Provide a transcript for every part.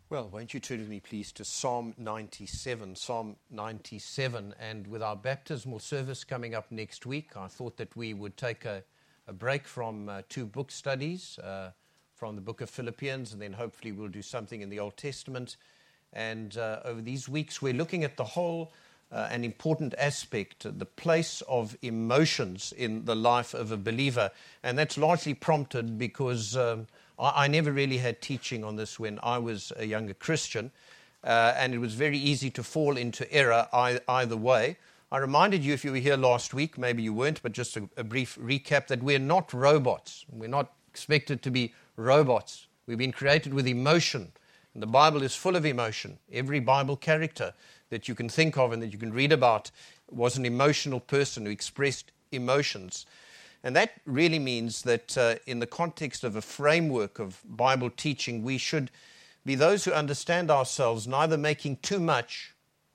Well, won't you turn with me, please, to Psalm 97. Psalm 97, and with our baptismal service coming up next week, I thought that we would take a break from two book studies, from the book of Philippians, and then hopefully we'll do something in the Old Testament. And over these weeks, we're looking at the whole an important aspect, the place of emotions in the life of a believer. And that's largely prompted because I never really had teaching on this when I was a younger Christian, and it was very easy to fall into error either way. I reminded you, if you were here last week, maybe you weren't, but just a brief recap, that we're not robots. We're not expected to be robots. We've been created with emotion, and the Bible is full of emotion. Every Bible character that you can think of and that you can read about was an emotional person who expressed emotions. And that really means that in the context of a framework of Bible teaching, we should be those who understand ourselves neither making too much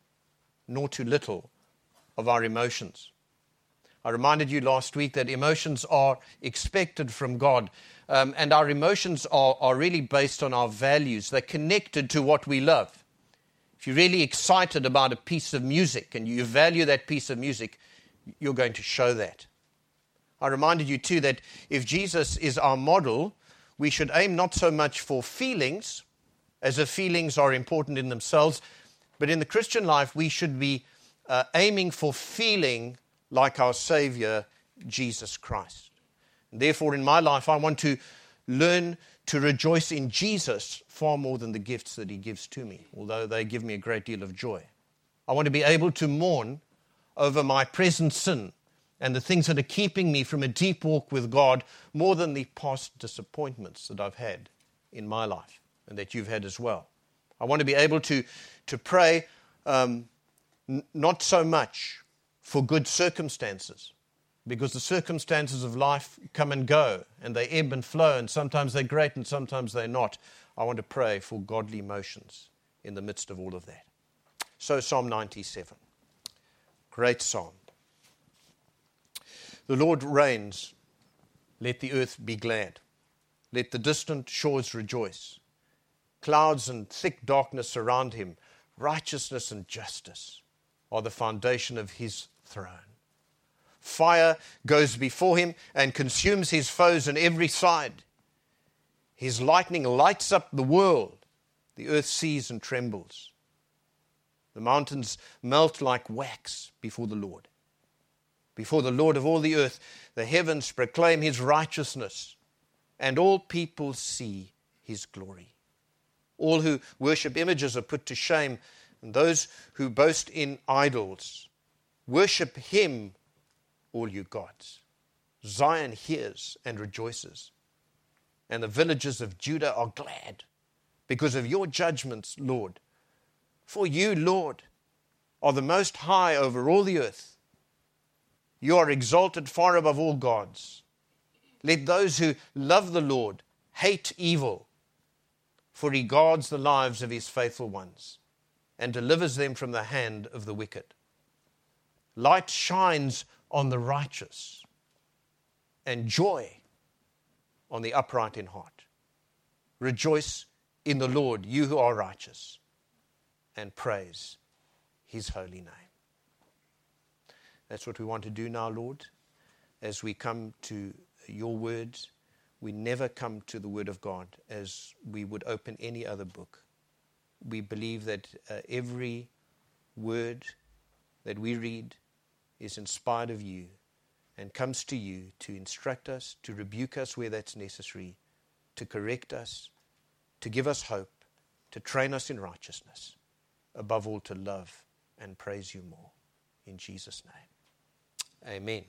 nor too little of our emotions. I reminded you last week that emotions are expected from God, and our emotions are really based on our values. They're connected to what we love. If you're really excited about a piece of music and you value that piece of music, you're going to show that. I reminded you too that if Jesus is our model, we should aim not so much for feelings, as if feelings are important in themselves, but in the Christian life we should be aiming for feeling like our Savior, Jesus Christ. And therefore, in my life, I want to learn to rejoice in Jesus far more than the gifts that He gives to me, although they give me a great deal of joy. I want to be able to mourn over my present sin and the things that are keeping me from a deep walk with God more than the past disappointments that I've had in my life and that you've had as well. I want to be able to pray not so much for good circumstances, because the circumstances of life come and go, and they ebb and flow, and sometimes they're great and sometimes they're not. I want to pray for godly emotions in the midst of all of that. So Psalm 97, great psalm. The Lord reigns, let the earth be glad. Let the distant shores rejoice. Clouds and thick darkness surround Him. Righteousness and justice are the foundation of His throne. Fire goes before Him and consumes His foes on every side. His lightning lights up the world. The earth sees and trembles. The mountains melt like wax before the Lord. Before the Lord of all the earth, the heavens proclaim His righteousness, and all people see His glory. All who worship images are put to shame, and those who boast in idols. Worship Him, all you gods. Zion hears and rejoices, and the villages of Judah are glad because of your judgments, Lord. For you, Lord, are the most high over all the earth. You are exalted far above all gods. Let those who love the Lord hate evil, for He guards the lives of His faithful ones and delivers them from the hand of the wicked. Light shines on the righteous, and joy on the upright in heart. Rejoice in the Lord, you who are righteous, and praise His holy name. That's what we want to do now, Lord, as we come to your words. We never come to the Word of God as we would open any other book. We believe that every word that we read is inspired of you and comes to you to instruct us, to rebuke us where that's necessary, to correct us, to give us hope, to train us in righteousness, above all to love and praise you more. In Jesus' name, amen.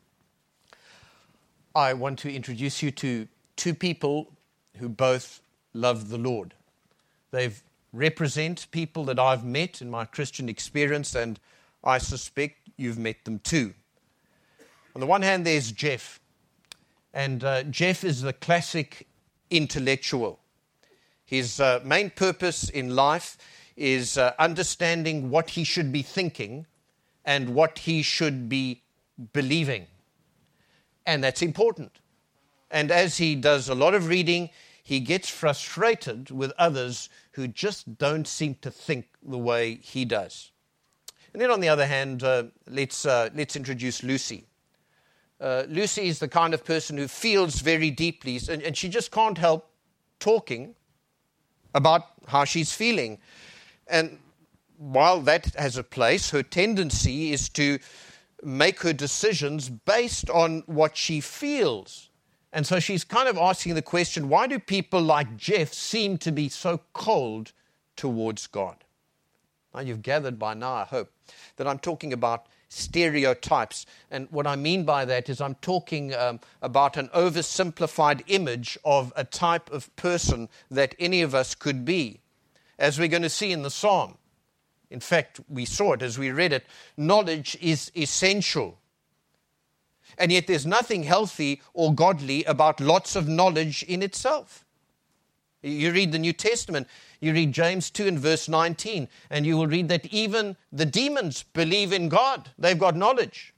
I want to introduce you to two people who both love the Lord. They represent people that I've met in my Christian experience, and I suspect you've met them too. On the one hand, there's Jeff. And Jeff is the classic intellectual. His main purpose in life is understanding what he should be thinking and what he should be believing. And that's important. And as he does a lot of reading, he gets frustrated with others who just don't seem to think the way he does. And then on the other hand, let's introduce Lucy. Lucy is the kind of person who feels very deeply, and she just can't help talking about how she's feeling. And while that has a place, her tendency is to make her decisions based on what she feels. And so she's kind of asking the question, why do people like Jeff seem to be so cold towards God? Now, you've gathered by now, I hope, that I'm talking about stereotypes. And what I mean by that is I'm talking about an oversimplified image of a type of person that any of us could be. As we're going to see in the psalm, in fact, we saw it as we read it, knowledge is essential. And yet there's nothing healthy or godly about lots of knowledge in itself. You read the New Testament, you read James 2 and verse 19, and you will read that even the demons believe in God. They've got knowledge.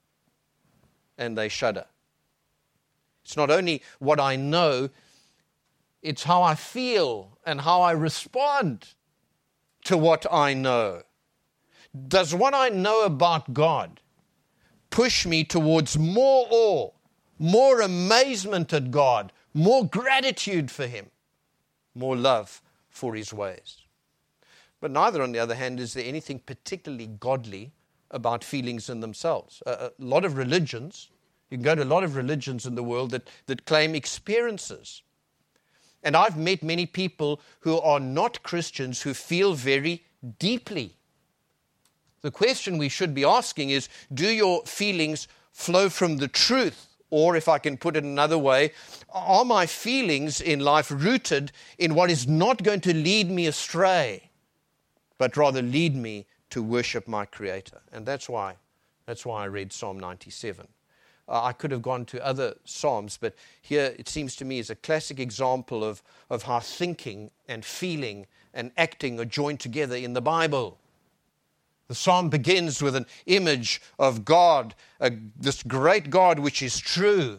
And they shudder. It's not only what I know, it's how I feel and how I respond to what I know. Does what I know about God push me towards more awe, more amazement at God, more gratitude for Him, more love for His ways? But neither, on the other hand, is there anything particularly godly about feelings in themselves. A lot of religions, you can go to a lot of religions in the world that claim experiences. And I've met many people who are not Christians who feel very deeply. The question we should be asking is, do your feelings flow from the truth? Or, if I can put it another way, are my feelings in life rooted in what is not going to lead me astray, but rather lead me to worship my Creator? And that's why I read Psalm 97. I could have gone to other Psalms, but here it seems to me is a classic example of how thinking and feeling and acting are joined together in the Bible. The Psalm begins with an image of God, this great God which is true.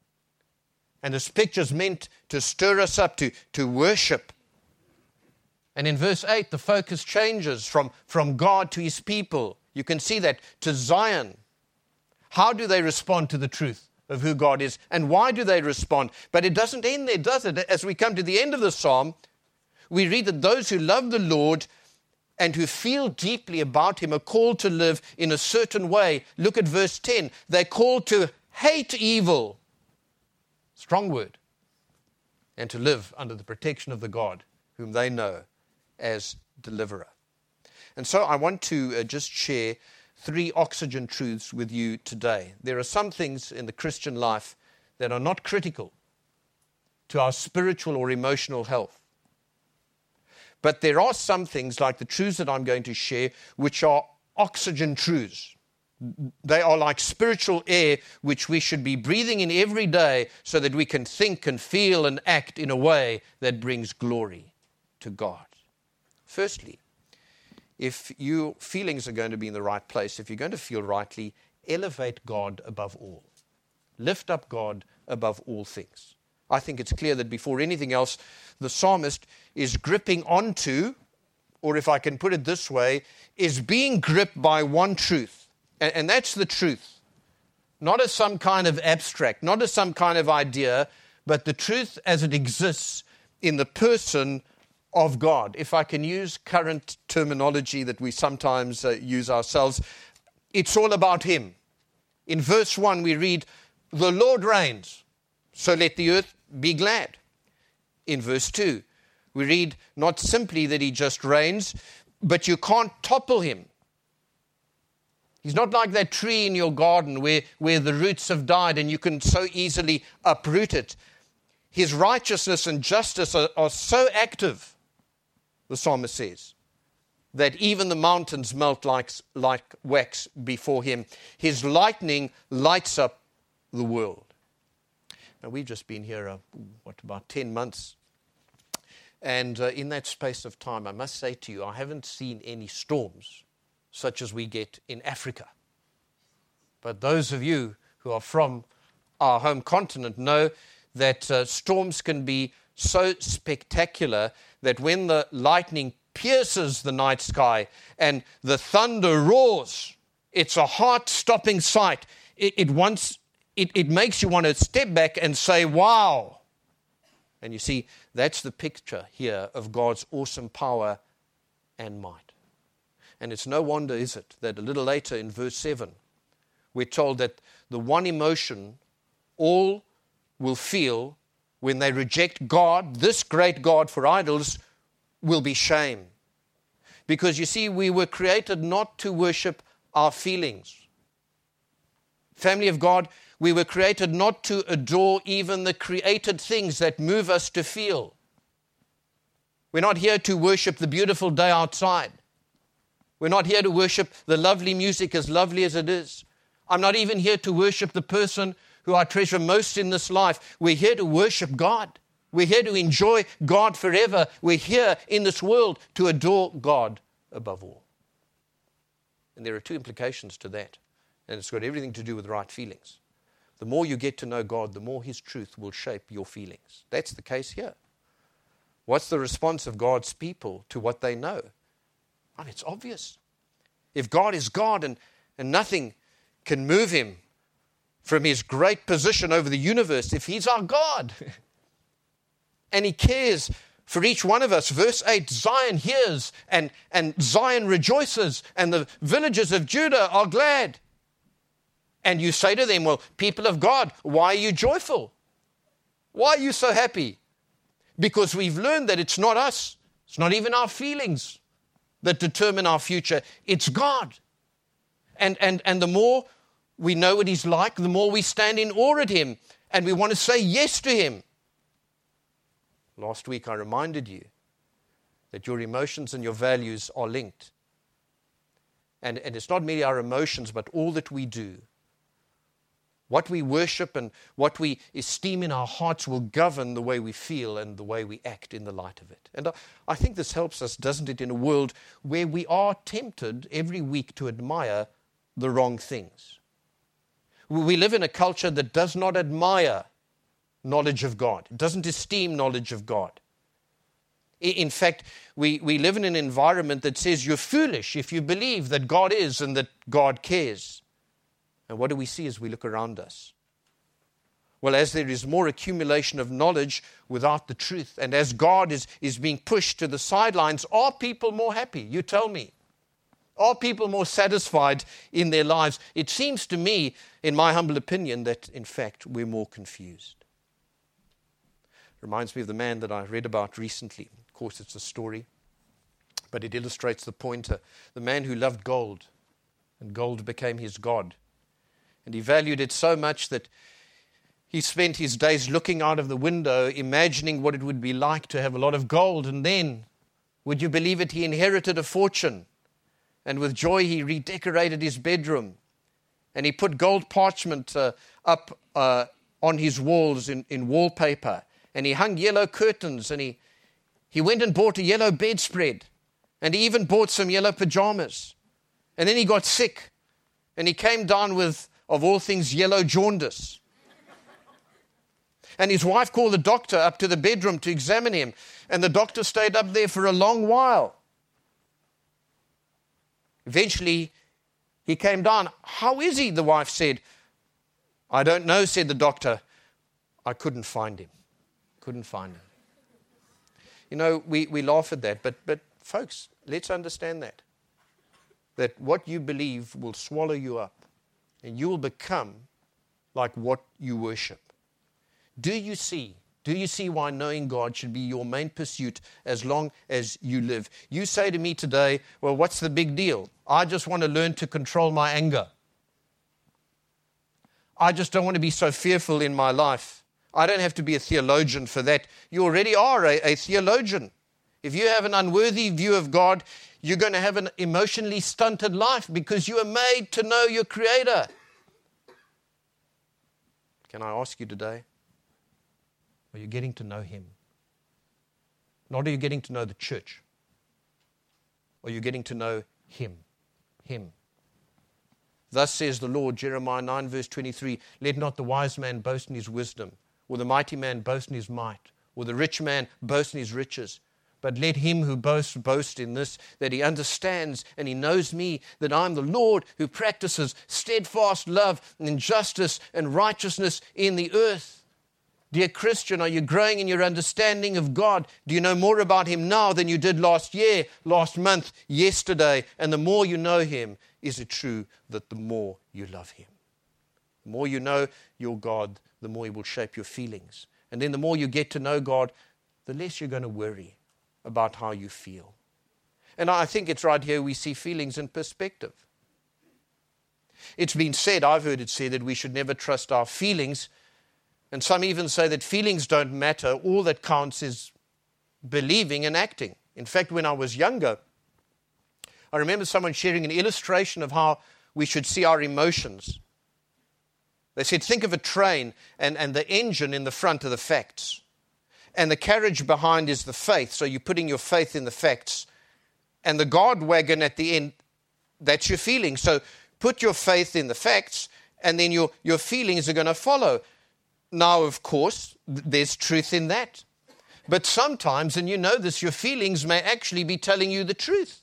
And this picture is meant to stir us up to worship. And in verse 8, the focus changes from God to His people. You can see that, to Zion. How do they respond to the truth of who God is? And why do they respond? But it doesn't end there, does it? As we come to the end of the psalm, we read that those who love the Lord and who feel deeply about Him are called to live in a certain way. Look at verse 10. They're called to hate evil. Strong word. And to live under the protection of the God whom they know as deliverer. And so I want to just share 3 oxygen truths with you today. There are some things in the Christian life that are not critical to our spiritual or emotional health. But there are some things, like the truths that I'm going to share, which are oxygen truths. They are like spiritual air which we should be breathing in every day so that we can think and feel and act in a way that brings glory to God. Firstly, if your feelings are going to be in the right place, if you're going to feel rightly, elevate God above all. Lift up God above all things. I think it's clear that before anything else, the psalmist is gripping onto, or if I can put it this way, is being gripped by one truth. And that's the truth. Not as some kind of abstract, not as some kind of idea, but the truth as it exists in the person of God. If I can use current terminology that we sometimes use ourselves, it's all about Him. In verse 1 we read, "The Lord reigns, so let the earth be glad." In verse 2 we read not simply that He just reigns, but you can't topple Him. He's not like that tree in your garden where the roots have died and you can so easily uproot it. His righteousness and justice are so active, the psalmist says, that even the mountains melt like wax before Him. His lightning lights up the world. Now, we've just been here, about 10 months. And in that space of time, I must say to you, I haven't seen any storms such as we get in Africa. But those of you who are from our home continent know that storms can be so spectacular that when the lightning pierces the night sky and the thunder roars, it's a heart-stopping sight. It makes you want to step back and say, wow. And you see, that's the picture here of God's awesome power and might. And it's no wonder, is it, that a little later in verse 7, we're told that the one emotion all will feel when they reject God, this great God, for idols, will be shame. Because you see, we were created not to worship our feelings. Family of God, we were created not to adore even the created things that move us to feel. We're not here to worship the beautiful day outside. We're not here to worship the lovely music, as lovely as it is. I'm not even here to worship the person who I treasure most in this life. We're here to worship God. We're here to enjoy God forever. We're here in this world to adore God above all. And there are two implications to that. And it's got everything to do with right feelings. The more you get to know God, the more His truth will shape your feelings. That's the case here. What's the response of God's people to what they know? I mean, it's obvious. If God is God and nothing can move Him from His great position over the universe, if He's our God and He cares for each one of us. Verse 8, Zion hears and Zion rejoices and the villages of Judah are glad. And you say to them, well, people of God, why are you joyful? Why are you so happy? Because we've learned that it's not us. It's not even our feelings that determine our future. It's God. And the more we know what He's like, the more we stand in awe at Him and we want to say yes to Him. Last week I reminded you that your emotions and your values are linked. And it's not merely our emotions, but all that we do. What we worship and what we esteem in our hearts will govern the way we feel and the way we act in the light of it. And I think this helps us, doesn't it, in a world where we are tempted every week to admire the wrong things. We live in a culture that does not admire knowledge of God. It doesn't esteem knowledge of God. In fact, we live in an environment that says you're foolish if you believe that God is and that God cares. And what do we see as we look around us? Well, as there is more accumulation of knowledge without the truth, and as God is being pushed to the sidelines, are people more happy? You tell me. Are people more satisfied in their lives? It seems to me, in my humble opinion, that in fact we're more confused. Reminds me of the man that I read about recently. Of course, it's a story, but it illustrates the point. The man who loved gold, and gold became his god. And he valued it so much that he spent his days looking out of the window, imagining what it would be like to have a lot of gold. And then, would you believe it, he inherited a fortune. And with joy, he redecorated his bedroom. And he put gold parchment up on his walls in wallpaper. And he hung yellow curtains. And he went and bought a yellow bedspread. And he even bought some yellow pajamas. And then he got sick. And he came down with, of all things, yellow jaundice. And his wife called the doctor up to the bedroom to examine him. And the doctor stayed up there for a long while. Eventually, he came down. How is he? The wife said. I don't know, said the doctor. I couldn't find him. Couldn't find him. You know, we laugh at that, but folks, let's understand that what you believe will swallow you up, and you will become like what you worship. Do you see why knowing God should be your main pursuit as long as you live? You say to me today, well, what's the big deal? I just want to learn to control my anger. I just don't want to be so fearful in my life. I don't have to be a theologian for that. You already are a theologian. If you have an unworthy view of God, you're going to have an emotionally stunted life because you are made to know your Creator. Can I ask you today, are you getting to know Him? Not are you getting to know the church. Are you getting to know Him? Him. Thus says the Lord, Jeremiah 9 verse 23, let not the wise man boast in his wisdom, or the mighty man boast in his might, or the rich man boast in his riches. But let him who boasts boast in this, that he understands and he knows me, that I am the Lord who practices steadfast love and justice and righteousness in the earth. Dear Christian, are you growing in your understanding of God? Do you know more about him now than you did last year, last month, yesterday? And the more you know him, is it true that the more you love him? The more you know your God, the more he will shape your feelings. And then the more you get to know God, the less you're going to worry about how you feel. And I think it's right here we see feelings in perspective. It's been said, I've heard it said, that we should never trust our feelings. And some even say that feelings don't matter. All that counts is believing and acting. In fact, when I was younger, I remember someone sharing an illustration of how we should see our emotions. They said, think of a train and the engine in the front are the facts. And the carriage behind is the faith. So you're putting your faith in the facts. And the guard wagon at the end, that's your feeling. So put your faith in the facts, and then your feelings are going to follow. Now, of course, there's truth in that. But sometimes, and you know this, your feelings may actually be telling you the truth.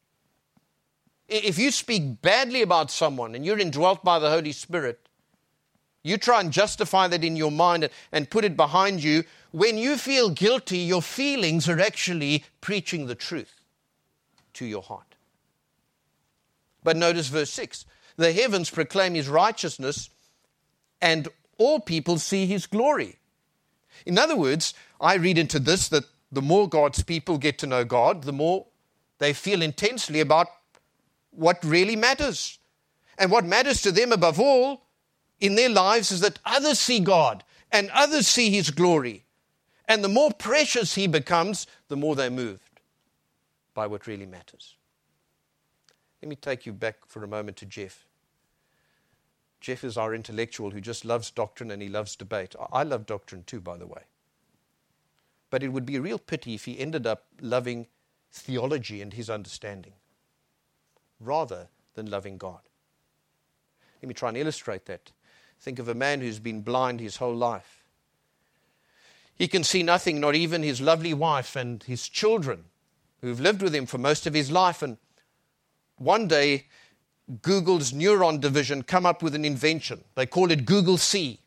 If you speak badly about someone and you're indwelt by the Holy Spirit, you try and justify that in your mind and put it behind you. When you feel guilty, your feelings are actually preaching the truth to your heart. But notice verse 6. The heavens proclaim his righteousness, and all people see his glory. In other words, I read into this that the more God's people get to know God, the more they feel intensely about what really matters. And what matters to them above all in their lives is that others see God and others see his glory. And the more precious he becomes, the more they're moved by what really matters. Let me take you back for a moment to Jeff. Jeff is our intellectual who just loves doctrine and he loves debate. I love doctrine too, by the way. But it would be a real pity if he ended up loving theology and his understanding rather than loving God. Let me try and illustrate that. Think of a man who's been blind his whole life. He can see nothing, not even his lovely wife and his children who've lived with him for most of his life. And one day, Google's neuron division come up with an invention. They call it Google See.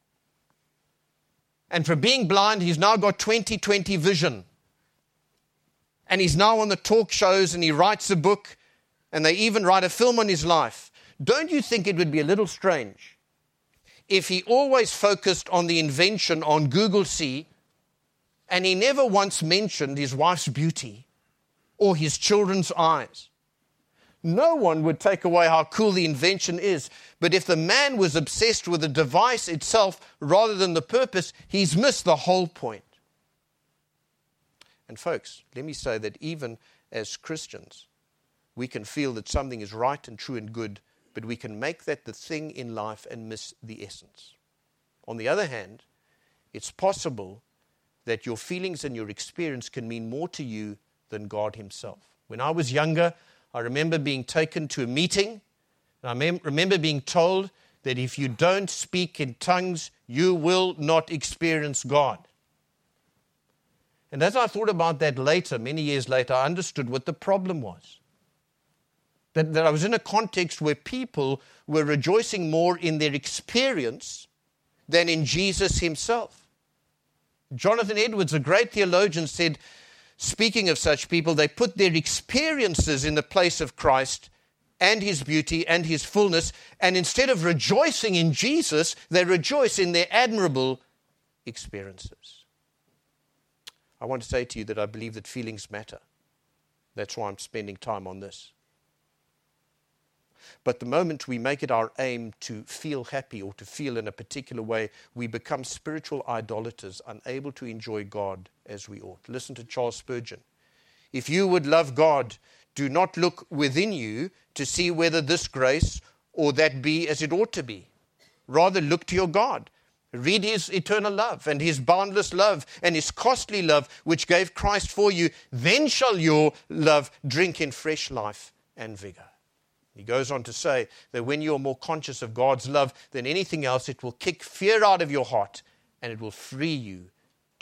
And for being blind, he's now got 20/20 vision. And he's now on the talk shows and he writes a book and they even write a film on his life. Don't you think it would be a little strange if he always focused on the invention on Google See and he never once mentioned his wife's beauty or his children's eyes? No one would take away how cool the invention is. But if the man was obsessed with the device itself rather than the purpose, he's missed the whole point. And folks, let me say that even as Christians, we can feel that something is right and true and good, but we can make that the thing in life and miss the essence. On the other hand, it's possible that your feelings and your experience can mean more to you than God himself. When I was younger, I remember being taken to a meeting, and I remember being told that if you don't speak in tongues, you will not experience God. And as I thought about that later, many years later, I understood what the problem was. That I was in a context where people were rejoicing more in their experience than in Jesus himself. Jonathan Edwards, a great theologian, said, speaking of such people, they put their experiences in the place of Christ and his beauty and his fullness, and instead of rejoicing in Jesus, they rejoice in their admirable experiences. I want to say to you that I believe that feelings matter. That's why I'm spending time on this. But the moment we make it our aim to feel happy or to feel in a particular way, we become spiritual idolaters, unable to enjoy God as we ought. Listen to Charles Spurgeon. If you would love God, do not look within you to see whether this grace or that be as it ought to be. Rather look to your God. Read his eternal love and his boundless love and his costly love which gave Christ for you. Then shall your love drink in fresh life and vigor. He goes on to say that when you're more conscious of God's love than anything else, it will kick fear out of your heart and it will free you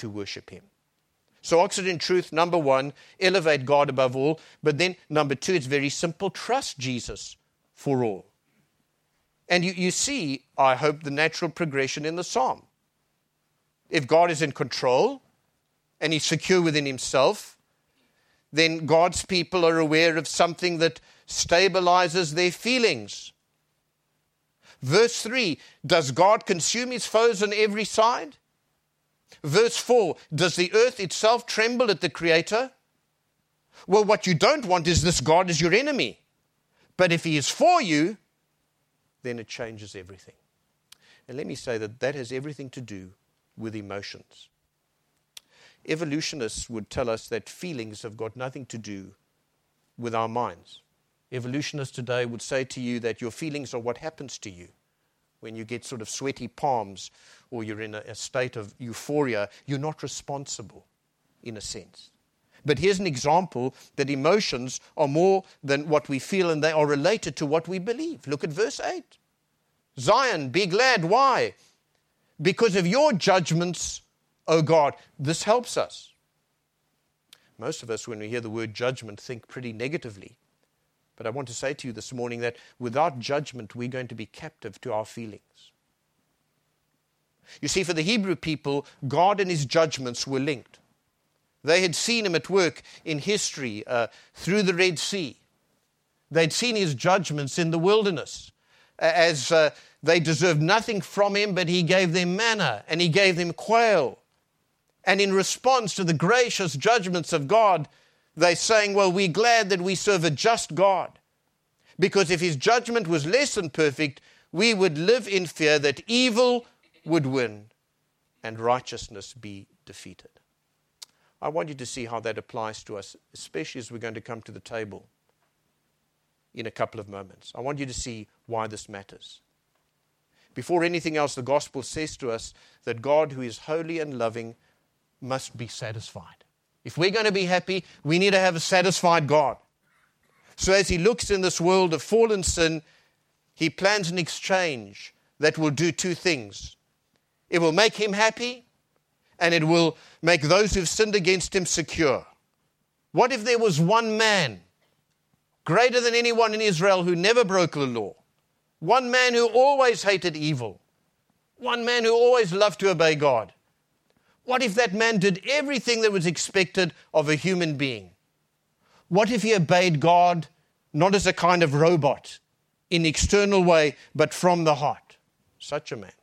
to worship him. So Oxford Truth, number one, elevate God above all. But then number two, it's very simple, trust Jesus for all. And you see, I hope, the natural progression in the psalm. If God is in control and he's secure within himself, then God's people are aware of something that stabilizes their feelings. Verse 3, does God consume his foes on every side? Verse 4, does the earth itself tremble at the Creator? Well, what you don't want is this God is your enemy. But if he is for you, then it changes everything. And let me say that has everything to do with emotions. Evolutionists would tell us that feelings have got nothing to do with our minds. Evolutionists today would say to you that your feelings are what happens to you. When you get sort of sweaty palms or you're in a state of euphoria, you're not responsible in a sense. But here's an example that emotions are more than what we feel and they are related to what we believe. Look at verse 8. Zion, be glad. Why? Because of your judgments, O God. This helps us. Most of us, when we hear the word judgment, think pretty negatively. But I want to say to you this morning that without judgment, we're going to be captive to our feelings. You see, for the Hebrew people, God and his judgments were linked. They had seen him at work in history through the Red Sea. They'd seen his judgments in the wilderness as they deserved nothing from him, but he gave them manna and he gave them quail. And in response to the gracious judgments of God, they're saying, well, we're glad that we serve a just God. Because if his judgment was less than perfect, we would live in fear that evil would win and righteousness be defeated. I want you to see how that applies to us, especially as we're going to come to the table in a couple of moments. I want you to see why this matters. Before anything else, the gospel says to us that God, who is holy and loving, must be satisfied. If we're going to be happy, we need to have a satisfied God. So as he looks in this world of fallen sin, he plans an exchange that will do two things. It will make him happy, and it will make those who've sinned against him secure. What if there was one man, greater than anyone in Israel, who never broke the law? One man who always hated evil. One man who always loved to obey God. What if that man did everything that was expected of a human being? What if he obeyed God not as a kind of robot in the external way, but from the heart? Such a man,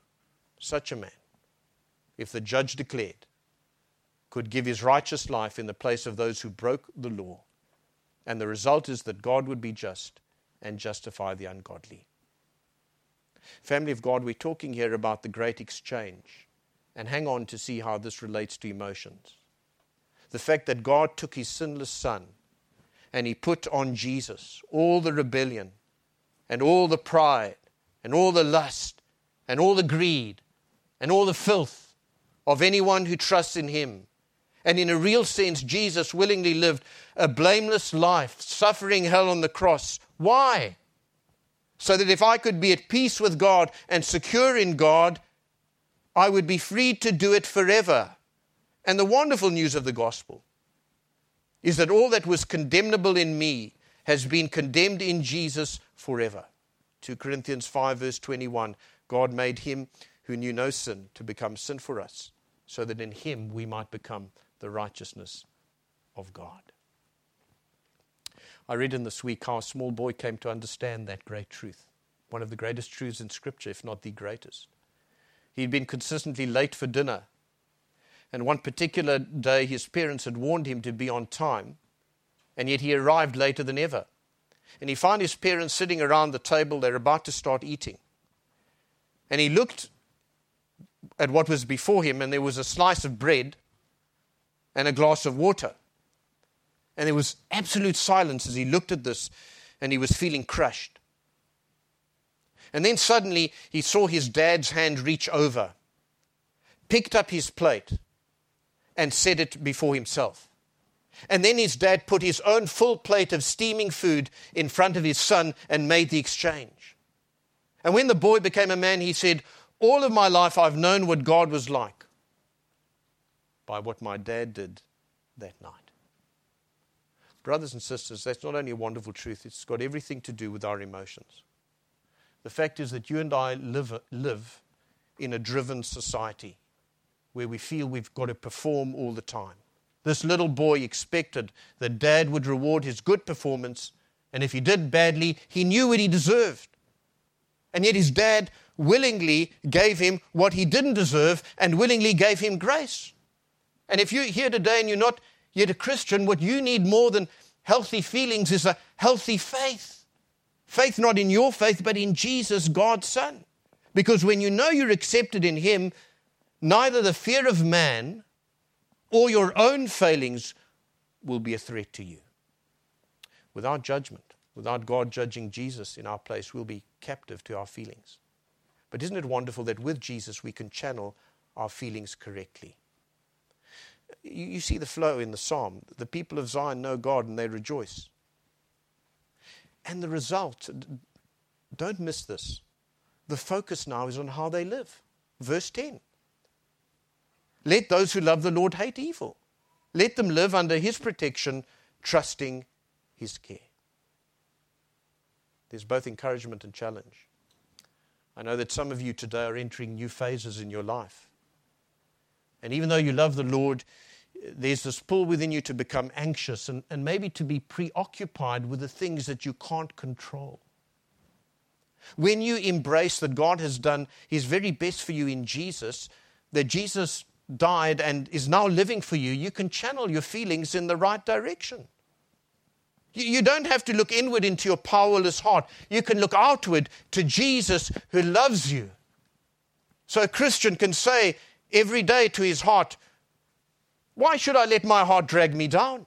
if the judge declared, could give his righteous life in the place of those who broke the law. And the result is that God would be just and justify the ungodly. Family of God, we're talking here about the great exchange. And hang on to see how this relates to emotions. The fact that God took his sinless son and he put on Jesus all the rebellion and all the pride and all the lust and all the greed and all the filth of anyone who trusts in him. And in a real sense, Jesus willingly lived a blameless life, suffering hell on the cross. Why? So that if I could be at peace with God and secure in God, I would be free to do it forever. And the wonderful news of the gospel is that all that was condemnable in me has been condemned in Jesus forever. 2 Corinthians 5 verse 21, God made him who knew no sin to become sin for us, so that in him we might become the righteousness of God. I read in this week how a small boy came to understand that great truth, one of the greatest truths in Scripture, if not the greatest. He'd been consistently late for dinner. And one particular day, his parents had warned him to be on time, and yet he arrived later than ever. And he found his parents sitting around the table. They're about to start eating. And he looked at what was before him, and there was a slice of bread and a glass of water. And there was absolute silence as he looked at this, and he was feeling crushed. And then suddenly he saw his dad's hand reach over, picked up his plate, and set it before himself. And then his dad put his own full plate of steaming food in front of his son and made the exchange. And when the boy became a man, he said, all of my life I've known what God was like. by what my dad did that night. Brothers and sisters, that's not only a wonderful truth, it's got everything to do with our emotions. The fact is that you and I live in a driven society where we feel we've got to perform all the time. This little boy expected that dad would reward his good performance, and if he did badly, he knew what he deserved. And yet his dad willingly gave him what he didn't deserve and willingly gave him grace. And if you're here today and you're not yet a Christian, what you need more than healthy feelings is a healthy faith. Faith not in your faith, but in Jesus, God's Son. Because when you know you're accepted in Him, neither the fear of man or your own failings will be a threat to you. Without judgment, without God judging Jesus in our place, we'll be captive to our feelings. But isn't it wonderful that with Jesus we can channel our feelings correctly? You see the flow in the psalm. The people of Zion know God and they rejoice. And the result, don't miss this. The focus now is on how they live. Verse 10. Let those who love the Lord hate evil. Let them live under His protection, trusting His care. There's both encouragement and challenge. I know that some of you today are entering new phases in your life. And even though you love the Lord, there's this pull within you to become anxious and maybe to be preoccupied with the things that you can't control. When you embrace that God has done His very best for you in Jesus, that Jesus died and is now living for you, you can channel your feelings in the right direction. You don't have to look inward into your powerless heart. You can look outward to Jesus who loves you. So a Christian can say every day to his heart, why should I let my heart drag me down?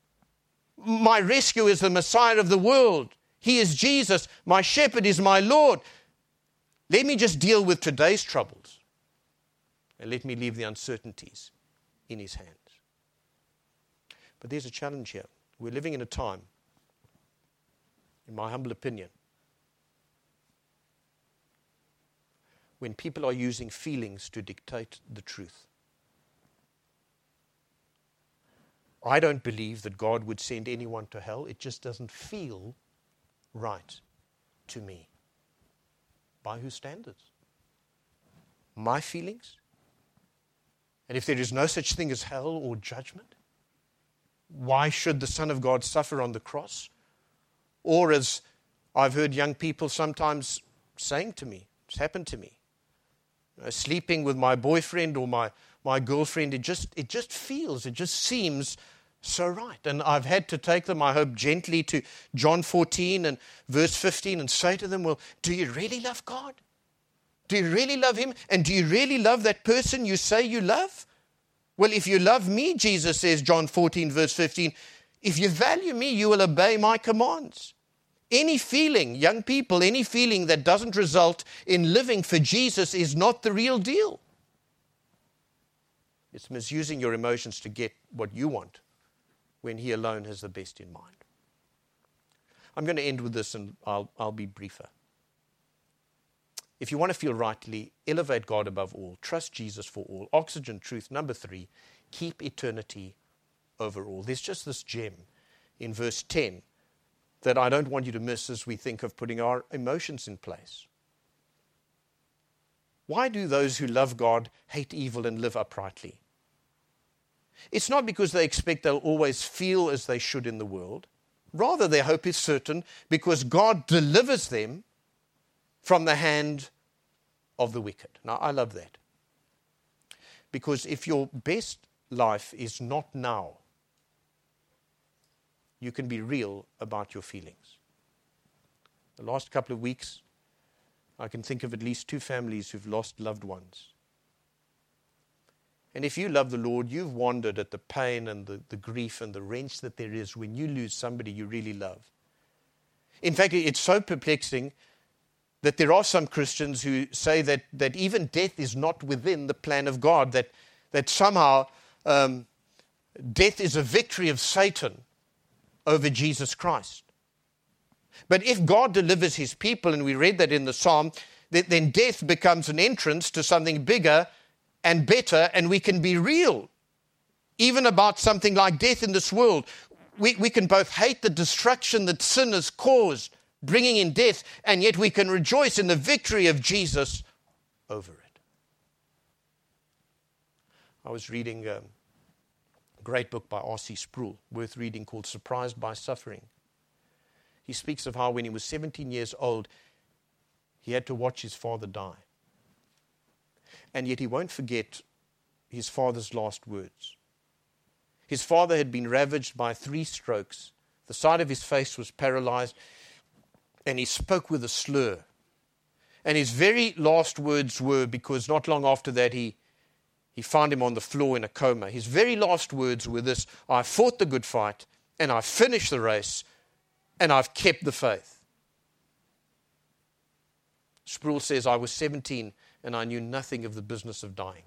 My rescue is the Messiah of the world. He is Jesus. My shepherd is my Lord. Let me just deal with today's troubles and let me leave the uncertainties in His hands. But there's a challenge here. We're living in a time, in my humble opinion, when people are using feelings to dictate the truth. I don't believe that God would send anyone to hell. It just doesn't feel right to me. By whose standards? My feelings? And if there is no such thing as hell or judgment, why should the Son of God suffer on the cross? Or as I've heard young people sometimes saying to me, it's happened to me, sleeping with my boyfriend or my girlfriend, it just seems so right. And I've had to take them, I hope, gently to John 14 and verse 15 and say to them, well, do you really love God? Do you really love Him? And do you really love that person you say you love? Well, if you love me, Jesus says, John 14 verse 15, if you value me, you will obey my commands. Any feeling, young people, any feeling that doesn't result in living for Jesus is not the real deal. It's misusing your emotions to get what you want when He alone has the best in mind. I'm going to end with this and I'll be briefer. If you want to feel rightly, elevate God above all. Trust Jesus for all. Oxygen truth. Number 3, keep eternity over all. There's just this gem in verse 10 that I don't want you to miss as we think of putting our emotions in place. Why do those who love God hate evil and live uprightly? It's not because they expect they'll always feel as they should in the world. Rather, their hope is certain because God delivers them from the hand of the wicked. Now, I love that. Because if your best life is not now, you can be real about your feelings. The last couple of weeks, I can think of at least 2 families who've lost loved ones. And if you love the Lord, you've wondered at the pain and the grief and the wrench that there is when you lose somebody you really love. In fact, it's so perplexing that there are some Christians who say that even death is not within the plan of God, that somehow death is a victory of Satan over Jesus Christ. But if God delivers His people, and we read that in the Psalm, then death becomes an entrance to something bigger and better, and we can be real even about something like death in this world. We can both hate the destruction that sin has caused, bringing in death, and yet we can rejoice in the victory of Jesus over it. I was reading a great book by R.C. Sproul, worth reading, called Surprised by Suffering. He speaks of how when he was 17 years old, he had to watch his father die. And yet he won't forget his father's last words. His father had been ravaged by 3 strokes. The side of his face was paralyzed, and he spoke with a slur. And his very last words were, because not long after that he found him on the floor in a coma. His very last words were this: I fought the good fight, and I finished the race, and I've kept the faith. Sproul says, I was 17 and I knew nothing of the business of dying.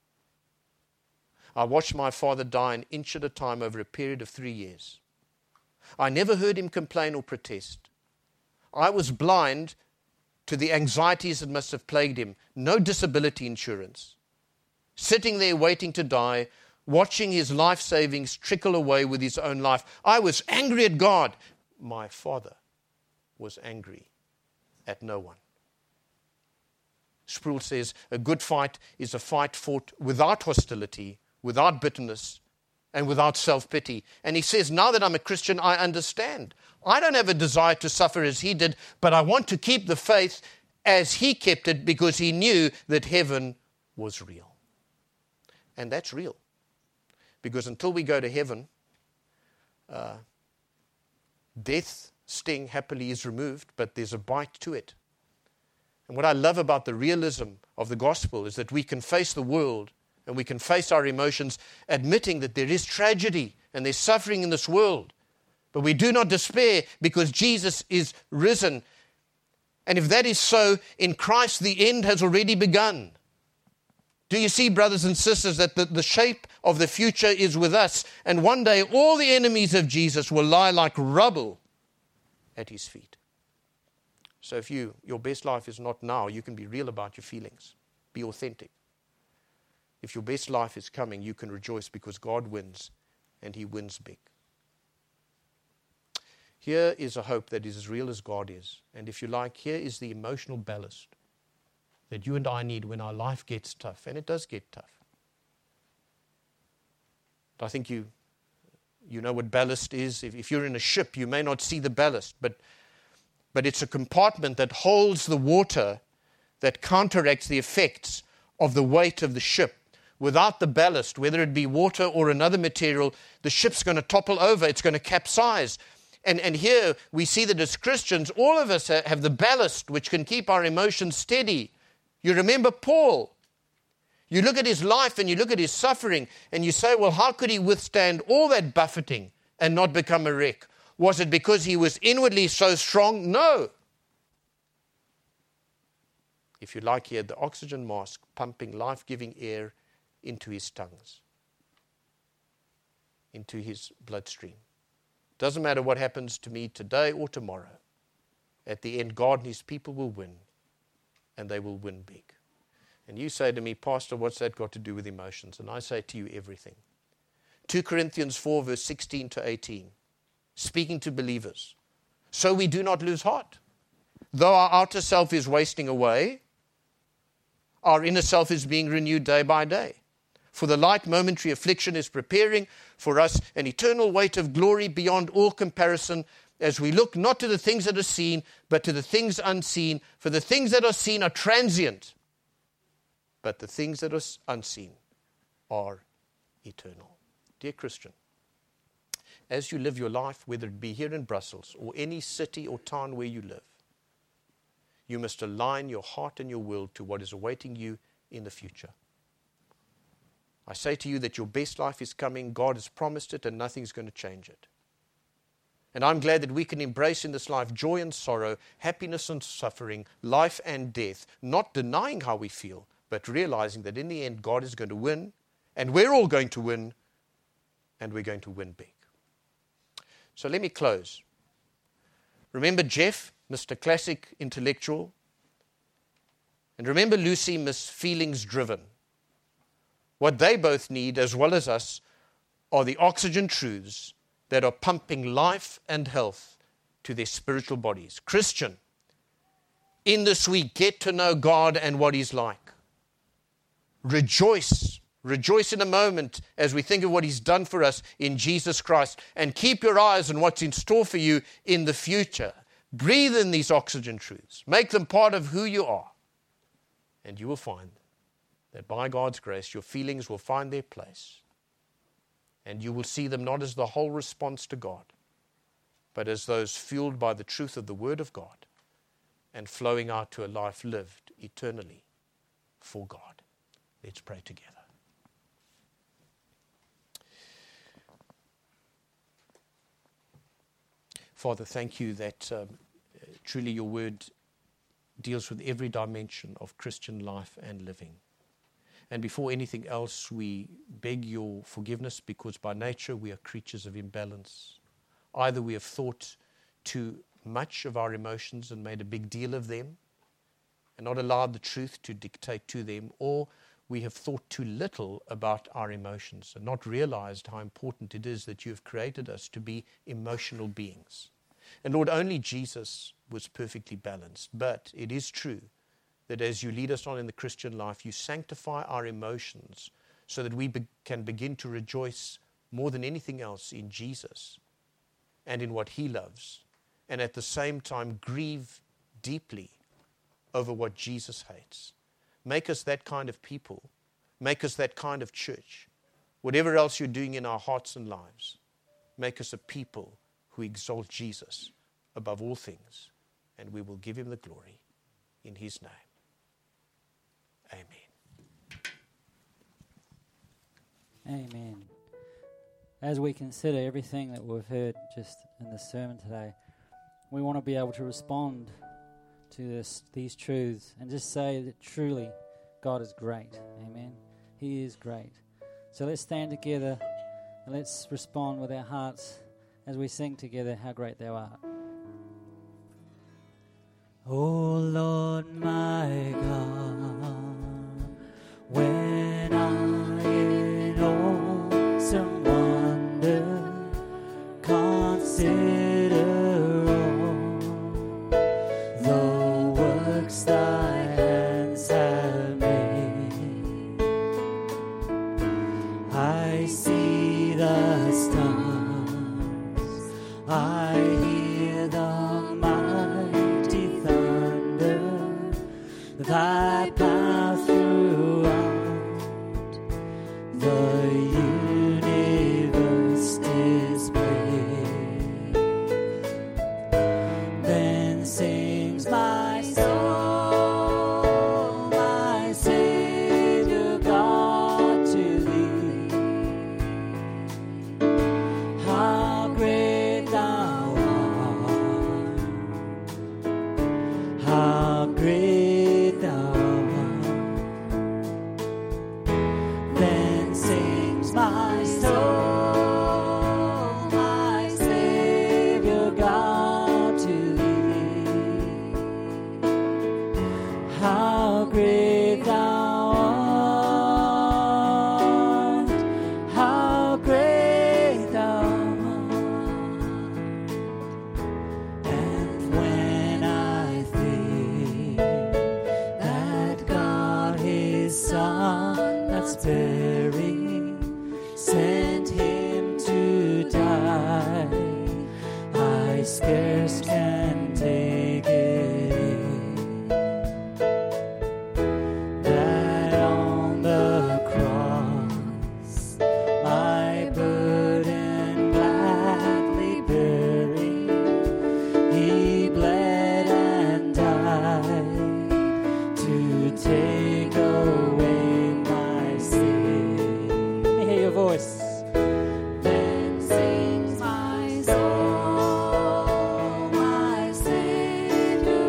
I watched my father die an inch at a time over a period of 3 years. I never heard him complain or protest. I was blind to the anxieties that must have plagued him. No disability insurance. Sitting there waiting to die, watching his life savings trickle away with his own life. I was angry at God. My father was angry at no one. Sproul says, a good fight is a fight fought without hostility, without bitterness, and without self-pity. And he says, now that I'm a Christian, I understand. I don't have a desire to suffer as he did, but I want to keep the faith as he kept it, because he knew that heaven was real. And that's real. Because until we go to heaven, death's sting happily is removed, but there's a bite to it. And what I love about the realism of the gospel is that we can face the world and we can face our emotions, admitting that there is tragedy and there's suffering in this world. But we do not despair, because Jesus is risen. And if that is so, in Christ the end has already begun. Do you see, brothers and sisters, that the shape of the future is with us? And one day all the enemies of Jesus will lie like rubble at his feet. So if your best life is not now, you can be real about your feelings. Be authentic. If your best life is coming, you can rejoice, because God wins, and he wins big. Here is a hope that is as real as God is. And if you like, here is the emotional ballast that you and I need when our life gets tough. And it does get tough. I think you know what ballast is. If you're in a ship, you may not see the ballast, but it's a compartment that holds the water that counteracts the effects of the weight of the ship. Without the ballast, whether it be water or another material, the ship's going to topple over. It's going to capsize. And here we see that as Christians, all of us have the ballast which can keep our emotions steady. You remember Paul. You look at his life and you look at his suffering and you say, well, how could he withstand all that buffeting and not become a wreck? Was it because he was inwardly so strong? No. If you like, he had the oxygen mask pumping life-giving air into his tongues, into his bloodstream. Doesn't matter what happens to me today or tomorrow. At the end, God and his people will win, and they will win big. And you say to me, Pastor, what's that got to do with emotions? And I say to you, everything. 2 Corinthians 4, verse 16 to 18, speaking to believers. So we do not lose heart. Though our outer self is wasting away, our inner self is being renewed day by day. For the light momentary affliction is preparing for us an eternal weight of glory beyond all comparison, as we look not to the things that are seen, but to the things unseen. For the things that are seen are transient, but the things that are unseen are eternal. Dear Christian, as you live your life, whether it be here in Brussels or any city or town where you live, you must align your heart and your will to what is awaiting you in the future. I say to you that your best life is coming. God has promised it, and nothing's going to change it. And I'm glad that we can embrace in this life joy and sorrow, happiness and suffering, life and death, not denying how we feel, but realizing that in the end, God is going to win, and we're all going to win, and we're going to win big. So let me close. Remember Jeff, Mr. Classic Intellectual, and remember Lucy, Miss Feelings Driven. What they both need, as well as us, are the oxygen truths that are pumping life and health to their spiritual bodies. Christian, in this week, get to know God and what He's like. Rejoice. Rejoice in a moment as we think of what He's done for us in Jesus Christ. And keep your eyes on what's in store for you in the future. Breathe in these oxygen truths. Make them part of who you are. And you will find that by God's grace, your feelings will find their place. And you will see them not as the whole response to God, but as those fueled by the truth of the Word of God and flowing out to a life lived eternally for God. Let's pray together. Father, thank you that truly your Word deals with every dimension of Christian life and living. And before anything else, we beg your forgiveness because by nature we are creatures of imbalance. Either we have thought too much of our emotions and made a big deal of them and not allowed the truth to dictate to them, or we have thought too little about our emotions and not realized how important it is that you have created us to be emotional beings. And Lord, only Jesus was perfectly balanced, but it is true that as you lead us on in the Christian life, you sanctify our emotions so that we can begin to rejoice more than anything else in Jesus and in what He loves, and at the same time grieve deeply over what Jesus hates. Make us that kind of people. Make us that kind of church. Whatever else you're doing in our hearts and lives, make us a people who exalt Jesus above all things, and we will give Him the glory in His name. Amen. Amen. As we consider everything that we've heard just in the sermon today, we want to be able to respond to these truths and just say that truly God is great. Amen. He is great. So let's stand together and let's respond with our hearts as we sing together, How Great Thou Art. Oh Lord my God, when I in awesome wonder consider all the works Thy hands have made, I see the stars, I hear the mighty thunder, Thy path throughout the universe displayed. Then sings my soul, my Savior God, to Thee. How great Thou art! How great Thou art! Then sings my soul, my Savior God, to Thee. How great Thou art! How great Thou art! And when I think that God His Son not sparing sent Him to die, I scarce can take it in, that on the cross my burden gladly bearing, He bled and died to take away my sin. Let me hear your voice. Then sings my soul, my Savior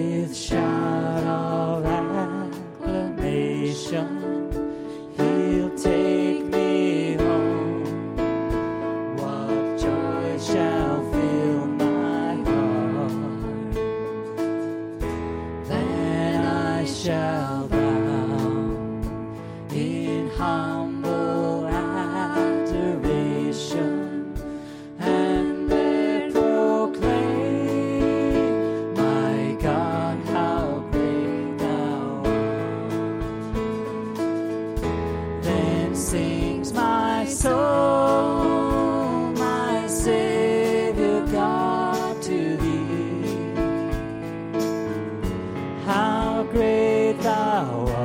with shout of acclamation. He'll take me home. What joy shall fill my heart? Then I shall bow in humble adoration and there proclaim, my God, how great thou art. Then sings my soul, my Savior God, to thee. How great thou art.